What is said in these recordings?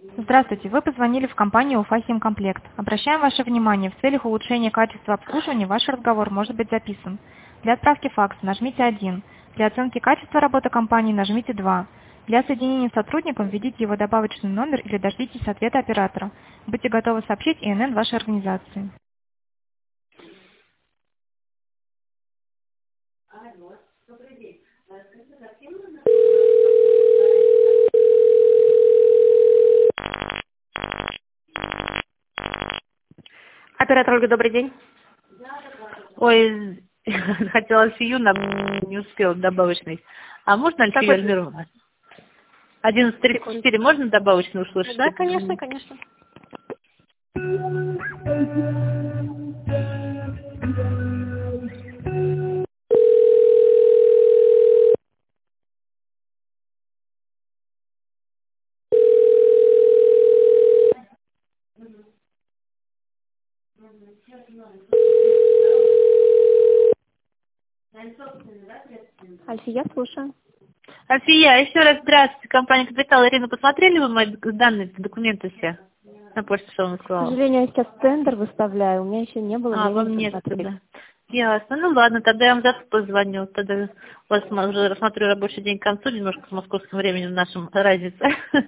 Здравствуйте, вы позвонили в компанию «Уфа-Химкомплект». Обращаем ваше внимание, в целях улучшения качества обслуживания ваш разговор может быть записан. Для отправки факса нажмите 1. Для оценки качества работы компании нажмите 2. Для соединения с сотрудником введите его добавочный номер или дождитесь ответа оператора. Будьте готовы сообщить ИНН вашей организации. Оператор Ольга, добрый день. Ой, хотела Альфию, не успела добавочный. А можно Альфию Какой? Альмирову? 11:34 можно добавочный услышать? Да, конечно, конечно. Альфия, слушаю. Альфия, еще раз здравствуйте, компания «Капитал». Ирина, посмотрели вы мои данные, документы все? На почту, что вам К сказала? сожалению, я сейчас тендер выставляю, у меня еще не было Вам времени нет посмотреть. туда. Ясно. Ну ладно, тогда я вам завтра позвоню. Тогда у вас уже рассмотрю рабочий день к концу, немножко с московским временем нашим разница.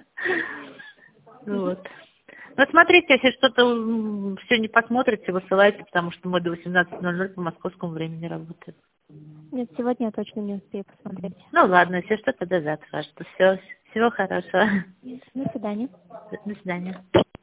Вот. Ну, смотрите, если что-то все не посмотрите, высылайте, потому что мы до 18:00 по московскому времени работаем. Нет, сегодня я точно не успею посмотреть. Ну ладно, если что, тогда завтра. Все, всего хорошего. До свидания. До свидания.